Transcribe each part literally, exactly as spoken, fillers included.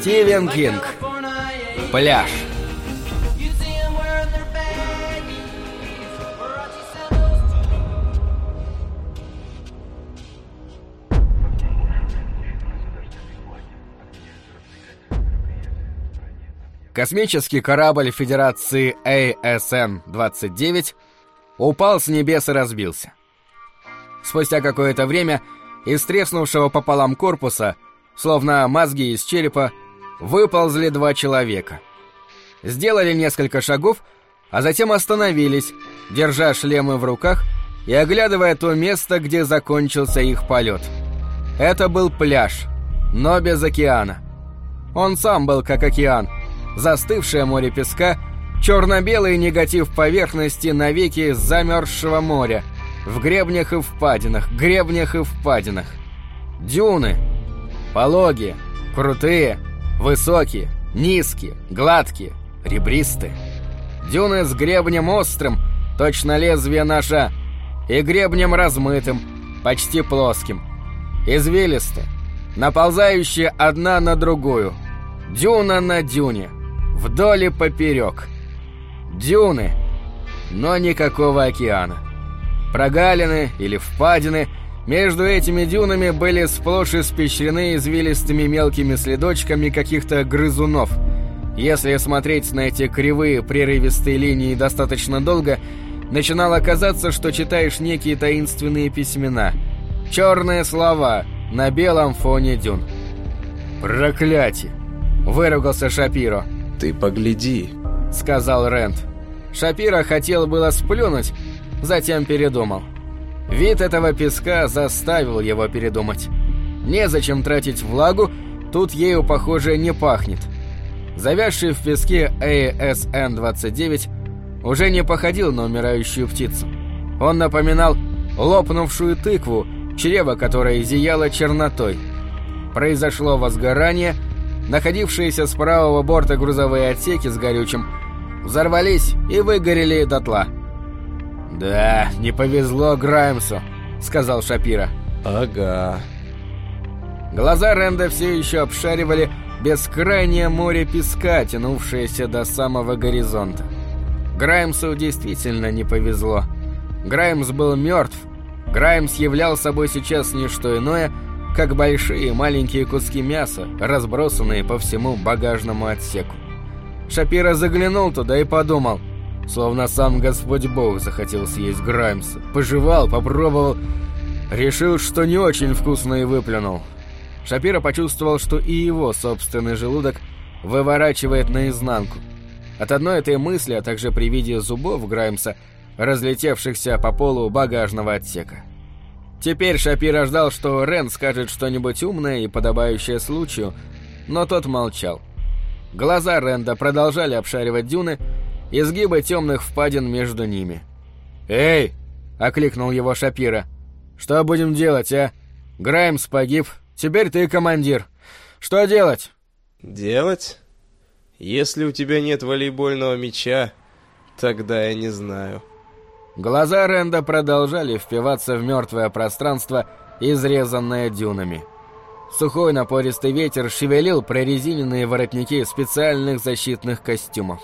Стивен Кинг. Пляж. Космический корабль Федерации эй эс эн двадцать девять упал с небес и разбился. Спустя какое-то время из треснувшего пополам корпуса, словно мозги из черепа, выползли два человека. Сделали несколько шагов, а затем остановились, держа шлемы в руках и оглядывая то место, где закончился их полет. Это был пляж, но без океана. Он сам был как океан, застывшее море песка, черно-белый негатив поверхности навеки замерзшего моря, в гребнях и впадинах, гребнях и впадинах. Дюны. Пологие, крутые, высокие, низкие, гладкие, ребристые. Дюны с гребнем острым, точно лезвие ножа, и гребнем размытым, почти плоским. Извилистые, наползающие одна на другую. Дюна на дюне, вдоль и поперек. Дюны, но никакого океана. Прогалины или впадины между этими дюнами были сплошь испещрены извилистыми мелкими следочками каких-то грызунов. Если смотреть на эти кривые прерывистые линии достаточно долго, начинало казаться, что читаешь некие таинственные письмена. Черные слова на белом фоне дюн. «Проклятие!» — выругался Шапиро. «Ты погляди», — сказал Рэнд. Шапиро хотел было сплюнуть, затем передумал. Вид этого песка заставил его передумать. Незачем тратить влагу, тут ею, похоже, не пахнет. Завязший в песке эй эс эн двадцать девять уже не походил на умирающую птицу. Он напоминал лопнувшую тыкву, чрево которой зияло чернотой. Произошло возгорание, находившиеся с правого борта грузовые отсеки с горючим взорвались и выгорели дотла. «Да, не повезло Граймсу», — сказал Шапиро. «Ага». Глаза Рэнда все еще обшаривали бескрайнее море песка, тянувшееся до самого горизонта. Граймсу действительно не повезло. Граймс был мертв. Граймс являл собой сейчас не что иное, как большие и маленькие куски мяса, разбросанные по всему багажному отсеку. Шапиро заглянул туда и подумал, словно сам Господь Бог захотел съесть Граймса. Пожевал, попробовал, решил, что не очень вкусно, и выплюнул. Шапиро почувствовал, что и его собственный желудок выворачивает наизнанку. От одной этой мысли, а также при виде зубов Граймса, разлетевшихся по полу багажного отсека. Теперь Шапиро ждал, что Рэнд скажет что-нибудь умное и подобающее случаю, но тот молчал. Глаза Рэнда продолжали обшаривать дюны, изгибы темных впадин между ними. «Эй!» — окликнул его Шапиро. «Что будем делать, а? Граймс погиб, теперь ты командир. Что делать?» «Делать? Если у тебя нет волейбольного мяча, тогда я не знаю». Глаза Рэнда продолжали впиваться в мертвое пространство, изрезанное дюнами. Сухой напористый ветер шевелил прорезиненные воротники специальных защитных костюмов.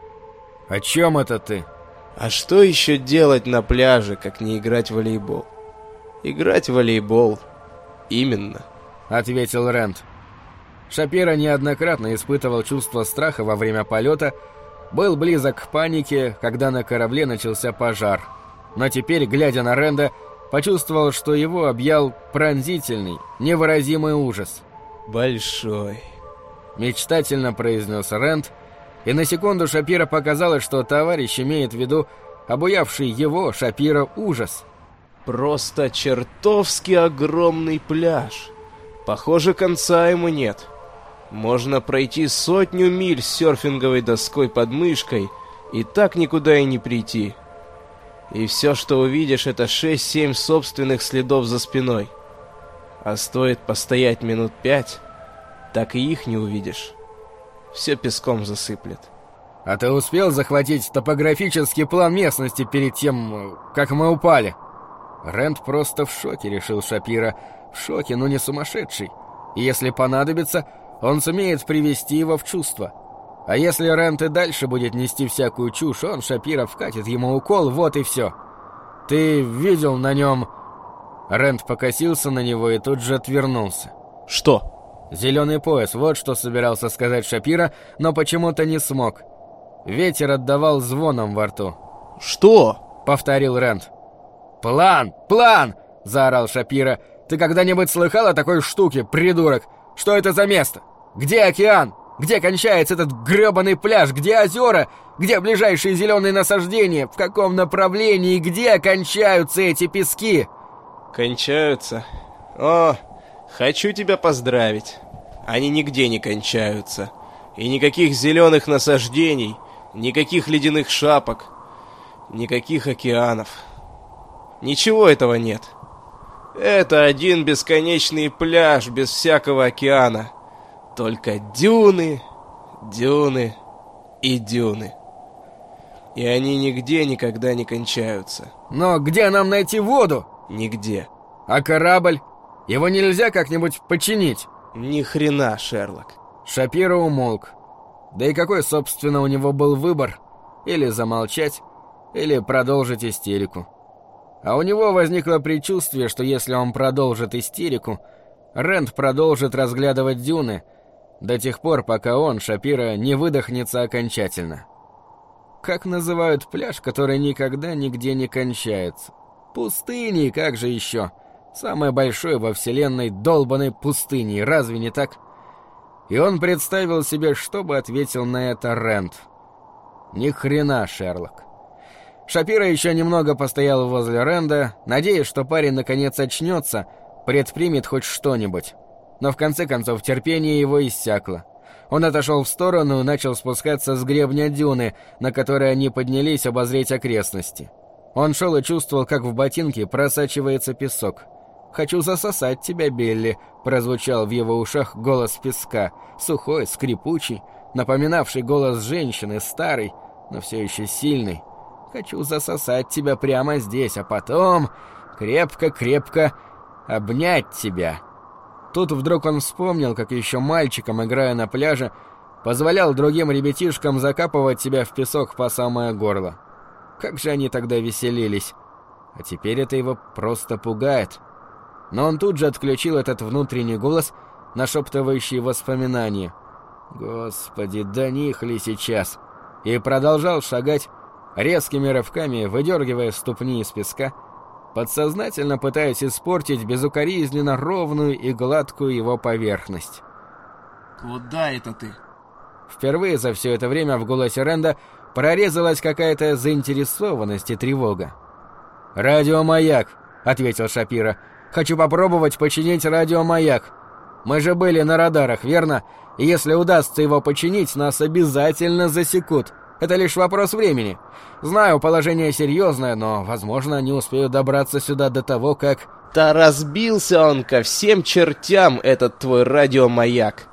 «О чем это ты?» «А что еще делать на пляже, как не играть в волейбол?» «Играть в волейбол. Именно», — ответил Рэнд. Шапиро неоднократно испытывал чувство страха во время полета, был близок к панике, когда на корабле начался пожар. Но теперь, глядя на Рэнда, почувствовал, что его объял пронзительный, невыразимый ужас. «Большой», — мечтательно произнес Рэнд, и на секунду Шапиро показалось, что товарищ имеет в виду обуявший его, Шапиро, ужас. «Просто чертовски огромный пляж. Похоже, конца ему нет. Можно пройти сотню миль с серфинговой доской под мышкой и так никуда и не прийти. И все, что увидишь, это шесть-семь собственных следов за спиной. А стоит постоять минут пять, так и их не увидишь. Все песком засыплет». «А ты успел захватить топографический план местности перед тем, как мы упали?» Рэнд просто в шоке, решил Шапиро. В шоке, но не сумасшедший. И если понадобится, он сумеет привести его в чувство. А если Рент и дальше будет нести всякую чушь, он, Шапира, вкатит ему укол, вот и все. Ты видел на нем...» Рент покосился на него и тут же отвернулся. «Что?» «Зеленый пояс, вот что собирался сказать Шапира, но почему-то не смог. Ветер отдавал звоном во рту». «Что?» — повторил Рент. «План! План!» — заорал Шапира. «Ты когда-нибудь слыхал о такой штуке, придурок? Что это за место? Где океан? Где кончается этот грёбаный пляж? Где озера? Где ближайшие зеленые насаждения? В каком направлении? Где кончаются эти пески?» «Кончаются? О, хочу тебя поздравить. Они нигде не кончаются. И никаких зеленых насаждений, никаких ледяных шапок, никаких океанов. Ничего этого нет. Это один бесконечный пляж без всякого океана. Только дюны, дюны и дюны. И они нигде никогда не кончаются». «Но где нам найти воду?» «Нигде». «А корабль? Его нельзя как-нибудь починить?» «Ни хрена, Шерлок». Шапиро умолк. Да и какой, собственно, у него был выбор? Или замолчать, или продолжить истерику. А у него возникло предчувствие, что если он продолжит истерику, Рент продолжит разглядывать дюны до тех пор, пока он, Шапиро, не выдохнется окончательно. Как называют пляж, который никогда нигде не кончается? Пустыней, как же еще? Самой большой во вселенной долбаной пустыней, разве не так? И он представил себе, что бы ответил на это Рент. Ни хрена, Шерлок. Шапиро еще немного постоял возле Ренда, надеясь, что парень наконец очнется, предпримет хоть что-нибудь. Но в конце концов терпение его иссякло. Он отошел в сторону и начал спускаться с гребня дюны, на которой они поднялись обозреть окрестности. Он шел и чувствовал, как в ботинке просачивается песок. «Хочу засосать тебя, Билли», — прозвучал в его ушах голос песка, сухой, скрипучий, напоминавший голос женщины, старый, но все еще сильный. «Хочу засосать тебя прямо здесь, а потом крепко-крепко обнять тебя». Тут вдруг он вспомнил, как еще мальчиком, играя на пляже, позволял другим ребятишкам закапывать себя в песок по самое горло. Как же они тогда веселились. А теперь это его просто пугает. Но он тут же отключил этот внутренний голос, нашептывающий воспоминания. Господи, до них ли сейчас? И продолжал шагать, резкими рывками выдергивая ступни из песка, подсознательно пытаясь испортить безукоризненно ровную и гладкую его поверхность. «Куда это ты?» Впервые за все это время в голосе Ренда прорезалась какая-то заинтересованность и тревога. «Радиомаяк», — ответил Шапиро. «Хочу попробовать починить радиомаяк. Мы же были на радарах, верно? И если удастся его починить, нас обязательно засекут. Это лишь вопрос времени. Знаю, положение серьезное, но, возможно, не успею добраться сюда до того, как...» «Да разбился он ко всем чертям, этот твой радиомаяк.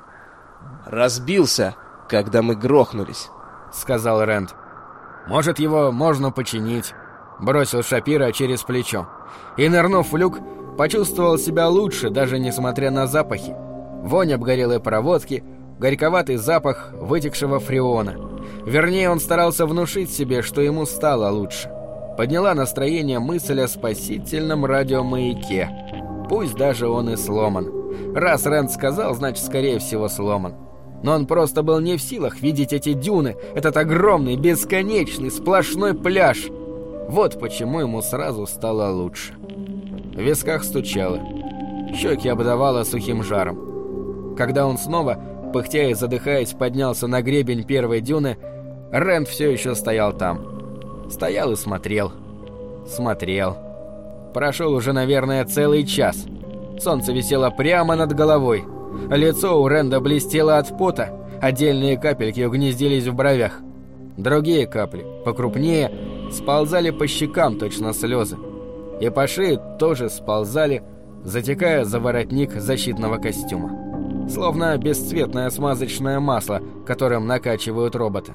Разбился, когда мы грохнулись», — сказал Рент. «Может, его можно починить», — бросил Шапиро через плечо. И, нырнув в люк, почувствовал себя лучше, даже несмотря на запахи. Вонь обгорелой проводки, горьковатый запах вытекшего фреона. Вернее, он старался внушить себе, что ему стало лучше. Подняла настроение мысль о спасительном радиомаяке. Пусть даже он и сломан. Раз Рент сказал, значит, скорее всего, сломан. Но он просто был не в силах видеть эти дюны, этот огромный, бесконечный, сплошной пляж. Вот почему ему сразу стало лучше. В висках стучало. Щеки обдавало сухим жаром. Когда он снова, пыхтя и задыхаясь, поднялся на гребень первой дюны, Рент все еще стоял там. Стоял и смотрел. Смотрел. Прошел уже, наверное, целый час. Солнце висело прямо над головой. Лицо у Ренда блестело от пота. Отдельные капельки угнездились в бровях. Другие капли, покрупнее, сползали по щекам, точно слезы. И по шее тоже сползали, затекая за воротник защитного костюма. Словно бесцветное смазочное масло, которым накачивают робота.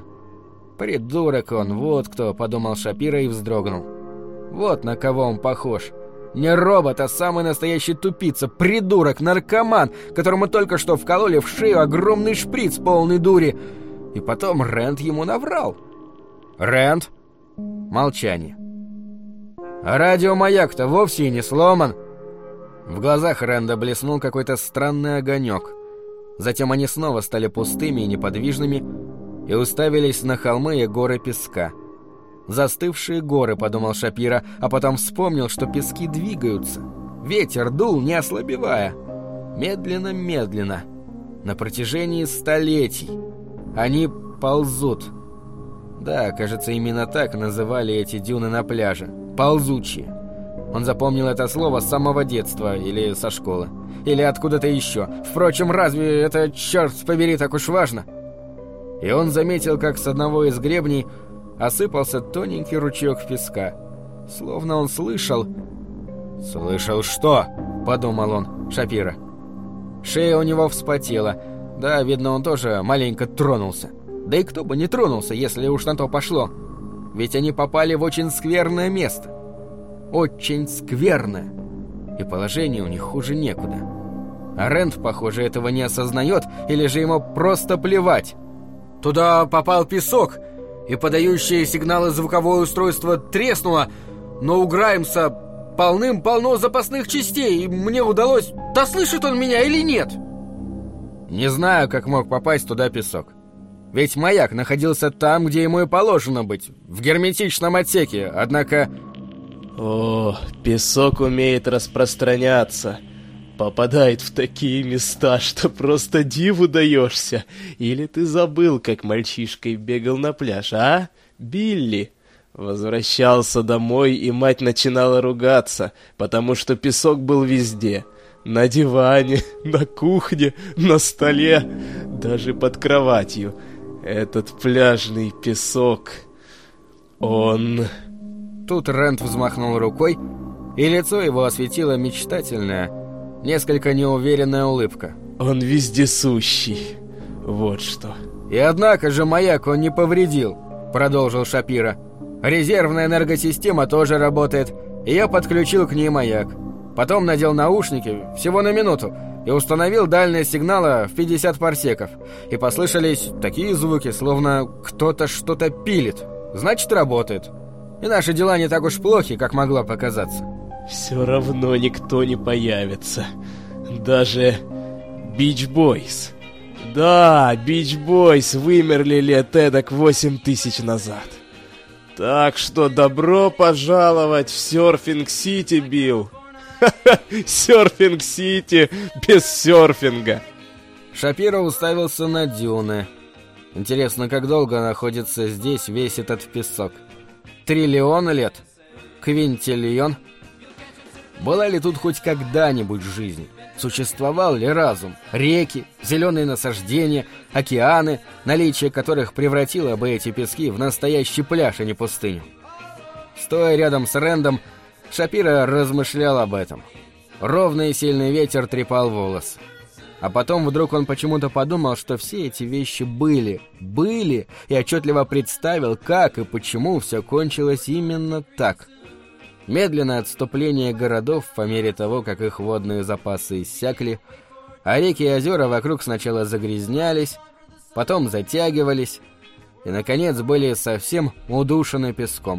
«Придурок он, вот кто», — подумал Шапиро и вздрогнул. Вот на кого он похож. Не робот, а самый настоящий тупица, придурок, наркоман, которому только что вкололи в шею огромный шприц полный дури. И потом Рэнд ему наврал. Рэнд? Молчание. А радиомаяк-то вовсе и не сломан. В глазах Рэнда блеснул какой-то странный огонек. Затем они снова стали пустыми и неподвижными и уставились на холмы и горы песка. «Застывшие горы», — подумал Шапира, а потом вспомнил, что пески двигаются. Ветер дул, не ослабевая. Медленно-медленно. На протяжении столетий. Они ползут. Да, кажется, именно так называли эти дюны на пляже. Ползучие. Он запомнил это слово с самого детства или со школы. Или откуда-то еще. Впрочем, разве это, черт побери, так уж важно? И он заметил, как с одного из гребней осыпался тоненький ручеек песка. Словно он слышал... «Слышал что?» — подумал он, Шапира. Шея у него вспотела. Да, видно, он тоже маленько тронулся. Да и кто бы не тронулся, если уж на то пошло. Ведь они попали в очень скверное место. Очень скверное. И положение у них хуже некуда. А Рэнд, похоже, этого не осознает, или же ему просто плевать. Туда попал песок, и подающее сигналы звуковое устройство треснуло, но у Граймса полным-полно запасных частей, и мне удалось... Да слышит он меня или нет? Не знаю, как мог попасть туда песок. Ведь маяк находился там, где ему и положено быть, в герметичном отсеке, однако... О, песок умеет распространяться. Попадает в такие места, что просто диву даешься. Или ты забыл, как мальчишкой бегал на пляж, а, Билли? Возвращался домой, и мать начинала ругаться, потому что песок был везде. На диване, на кухне, на столе, даже под кроватью. Этот пляжный песок, он... Тут Рэнд взмахнул рукой, и лицо его осветила мечтательная, несколько неуверенная улыбка. Он вездесущий, вот что. И однако же маяк он не повредил, продолжил Шапира. Резервная энергосистема тоже работает, и я подключил к ней маяк. Потом надел наушники всего на минуту и установил дальность сигнала в пятьдесят парсеков. И послышались такие звуки, словно кто-то что-то пилит. Значит, работает. И наши дела не так уж плохи, как могло показаться. Все равно никто не появится. Даже Beach Boys. Да, Beach Boys вымерли лет эдак восемь тысяч назад. Так что добро пожаловать в Серфинг-Сити, Билл. Ха-ха, Серфинг-Сити без серфинга. Шапиро уставился на дюны. Интересно, как долго находится здесь весь этот песок? Триллион лет? Квинтиллион? Была ли тут хоть когда-нибудь жизнь? Существовал ли разум? Реки, зеленые насаждения, океаны, наличие которых превратило бы эти пески в настоящий пляж, а не пустыню? Стоя рядом с Рэндом, Шапиро размышлял об этом. Ровный и сильный ветер трепал волосы. А потом вдруг он почему-то подумал, что все эти вещи были, были, и отчетливо представил, как и почему все кончилось именно так. Медленное отступление городов по мере того, как их водные запасы иссякли, а реки и озера вокруг сначала загрязнялись, потом затягивались и, наконец, были совсем удушены песком.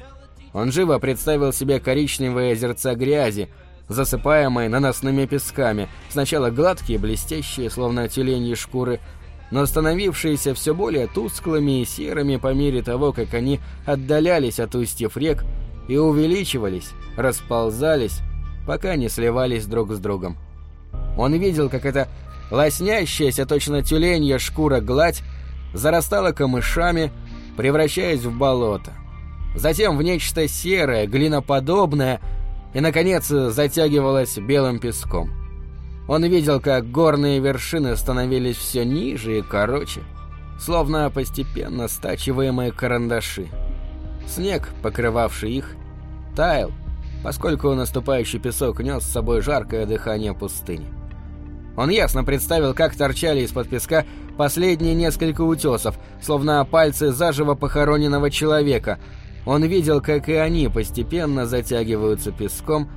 Он живо представил себе коричневые озерца грязи, засыпаемые наносными песками, сначала гладкие, блестящие, словно тюленьи шкуры, но становившиеся все более тусклыми и серыми по мере того, как они отдалялись от устьев рек и увеличивались, расползались, пока не сливались друг с другом. Он видел, как эта лоснящаяся, точно тюленья шкура гладь зарастала камышами, превращаясь в болото. Затем в нечто серое, глиноподобное, и, наконец, затягивалась белым песком. Он видел, как горные вершины становились все ниже и короче, словно постепенно стачиваемые карандаши. Снег, покрывавший их, таял, поскольку наступающий песок нес с собой жаркое дыхание пустыни. Он ясно представил, как торчали из-под песка последние несколько утесов, словно пальцы заживо похороненного человека. Он видел, как и они постепенно затягиваются песком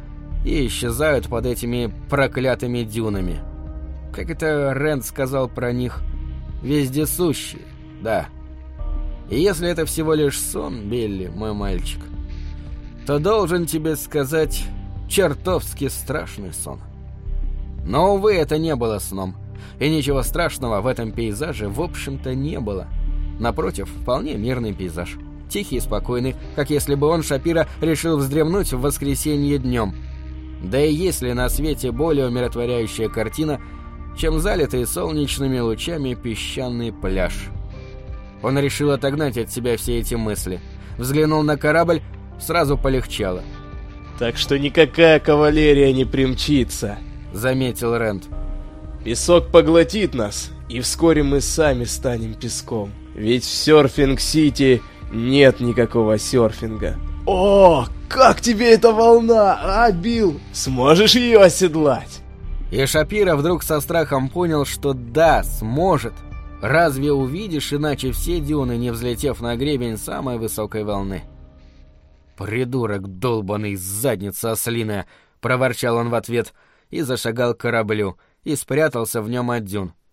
и исчезают под этими проклятыми дюнами. Как это Рэнд сказал про них? Вездесущие, да. И если это всего лишь сон, Билли, мой мальчик, то должен тебе сказать, чертовски страшный сон. Но, увы, это не было сном. И ничего страшного в этом пейзаже, в общем-то, не было. Напротив, вполне мирный пейзаж. Тихий и спокойный, как если бы он, Шапира, решил вздремнуть в воскресенье днем. Да и есть ли на свете более умиротворяющая картина, чем залитый солнечными лучами песчаный пляж. Он решил отогнать от себя все эти мысли. Взглянул на корабль, сразу полегчало. «Так что никакая кавалерия не примчится», — заметил Рэнд. «Песок поглотит нас, и вскоре мы сами станем песком. Ведь в Серфинг-Сити нет никакого серфинга». «О, как тебе эта волна, а, Билл? Сможешь ее оседлать?» И Шапира вдруг со страхом понял, что да, сможет. Разве увидишь иначе все дюны, не взлетев на гребень самой высокой волны? «Придурок долбаный, задница ослиная!» — проворчал он в ответ и зашагал к кораблю, и спрятался в нем от дюн.